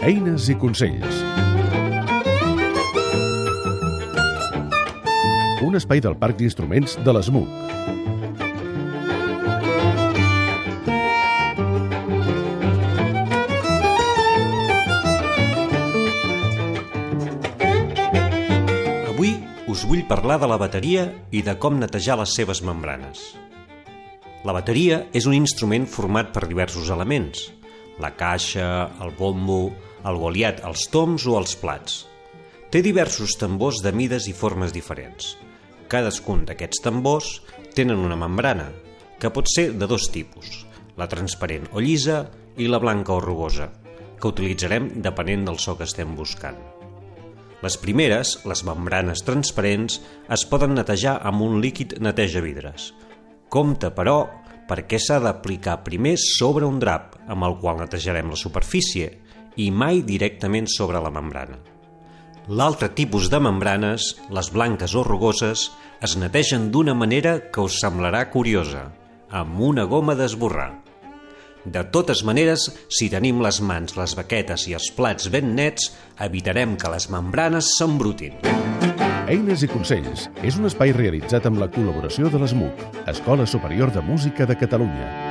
Eines i consells. Un espai del Parc d'Instruments de l'ESMUC. Avui us vull parlar de la bateria i de com netejar les seves membranes. La bateria és un instrument format per diversos elements: la caixa, el bombo, el goliat, els toms o els plats. Té diversos tambors de mides i formes diferents. Cadascun d'aquests tambors tenen una membrana, que pot ser de dos tipus, la transparent o llisa i la blanca o rugosa, que utilitzarem depenent del so que estem buscant. Les primeres, les membranes transparents, es poden netejar amb un líquid neteja-vidres. Compte, però, perquè s'ha d'aplicar primer sobre un drap, amb el qual netejarem la superfície, i mai directament sobre la membrana. L'altre tipus de membranes, les blanques o rugoses, es netegen d'una manera que us semblarà curiosa, amb una goma d'esborrar. De totes maneres, si tenim les mans, les baquetes i els plats ben nets, evitarem que les membranes s'embrutin. Eines i consells és un espai realitzat amb la col·laboració de l'ESMUC, Escola Superior de Música de Catalunya.